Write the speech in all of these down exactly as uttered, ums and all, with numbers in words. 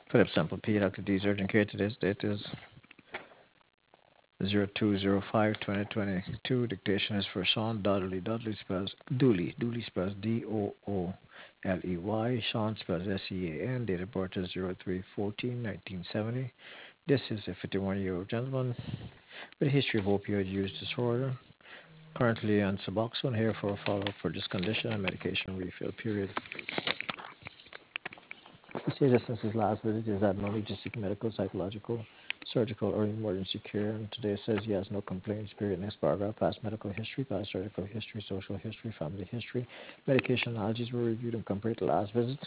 Philip Sample P. Doctor D's urgent care. Today's date is zero two zero five twenty twenty-two. Dictation is for Sean Dudley. Dudley spells Dooley. Dooley spells D O O L E Y. Sean spells S E A N. Date of birth is zero three fourteen nineteen seventy. This is a fifty-one year old gentleman with a history of opioid use disorder. Currently on Suboxone, here for a follow up for this condition and medication refill period. He says that since his last visit, he's had no need to seek medical, psychological, surgical, or emergency care. And today says he has no complaints. Period. Next paragraph: past medical history, past surgical history, social history, family history. Medication allergies were reviewed and compared to last visit.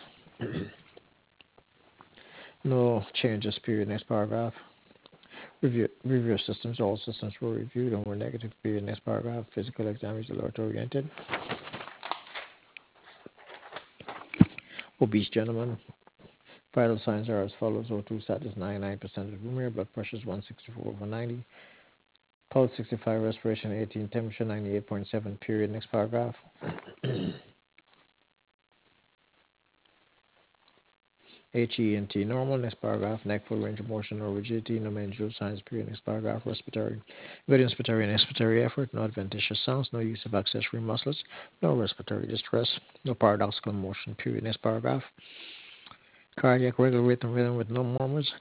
No changes. Period. Next paragraph: review review systems. All systems were reviewed and were negative. Period. Next paragraph: physical exam is alert oriented. Obese gentleman. Vital signs are as follows: O two status ninety-nine percent of room blood pressure is one sixty-four over ninety, pulse sixty-five, respiration eighteen, temperature ninety-eight point seven. Period. Next paragraph. H E N T normal. Next paragraph. Neck full range of motion, no rigidity, no mandibular signs. Period. Next paragraph. Respiratory, good inspiratory and expiratory effort, no adventitious sounds, no use of accessory muscles, no respiratory distress, no paradoxical motion. Period. Next paragraph. Cardiac regular rhythm rhythm with no murmurs,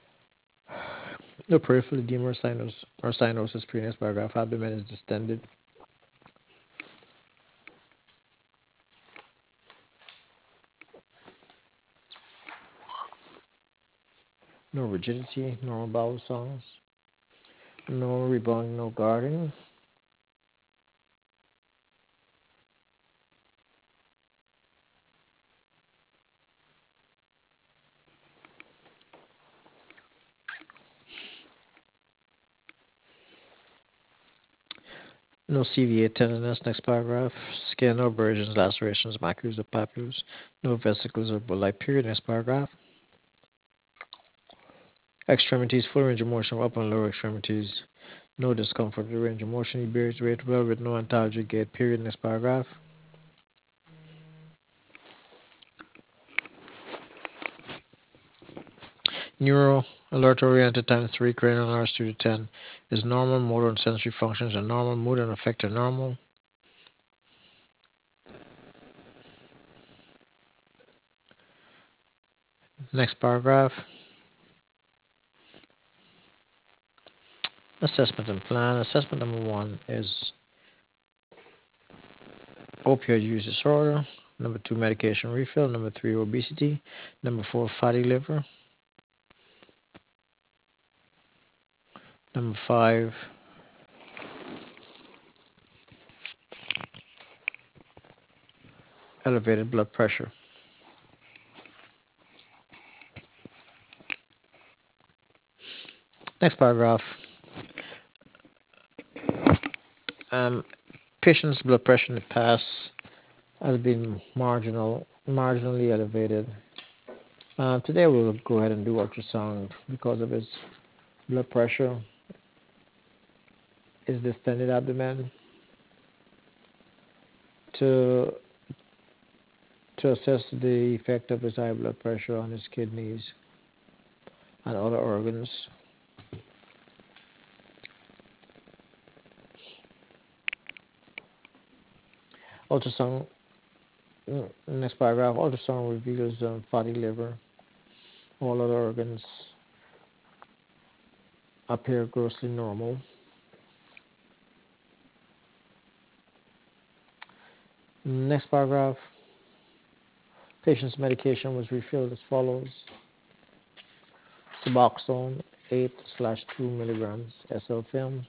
no peripheral edema or, sinus, or cyanosis. Period. Next paragraph. Abdomen is distended. No rigidity, normal bowel sounds, no rebounding, no guarding. No C V A tenderness. Next paragraph. Skin, no abrasions, lacerations, macules, or papules. No vesicles or bullae. Period. Next paragraph. Extremities, full range of motion, upper and lower extremities. No discomfort with range of motion. He bears weight well with no antalgic gait. Period. Next paragraph. Neuro alert oriented times three, cranial hours two to ten is normal. Motor and sensory functions are normal. Mood and affect are normal. Next paragraph. Assessment and plan. Assessment number one is opioid use disorder. Number two, medication refill. Number three, obesity. Number four, fatty liver. Number five, elevated blood pressure. Next paragraph. Um, patient's blood pressure in the past has been marginal, marginally elevated. Uh, today we'll go ahead and do ultrasound because of his blood pressure. Is distended abdomen to to assess the effect of his high blood pressure on his kidneys and other organs. Ultrasound, mm, next paragraph, ultrasound reveals um, fatty liver. All other organs appear grossly normal. Next paragraph, patient's medication was refilled as follows. Suboxone eight slash two milligrams S L film.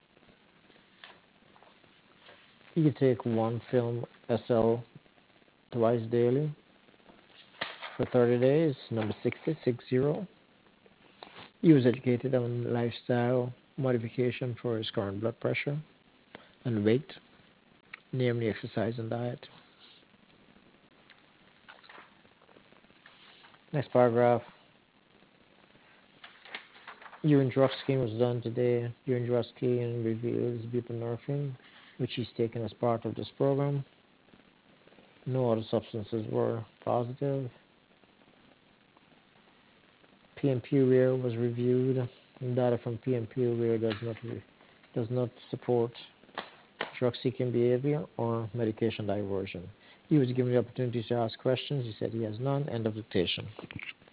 You take one film S L twice daily for thirty days. Number sixty, six zero. He was educated on lifestyle modification for his current blood pressure and weight, namely exercise and diet. Next paragraph. Urine drug screen was done today. Urine drug screen reveals buprenorphine, which he's taken as part of this program. No other substances were positive. P M P R E was reviewed. Data from P M P R E does not re- does not support drug-seeking behavior or medication diversion. He was given the opportunity to ask questions. He said he has none. End of dictation.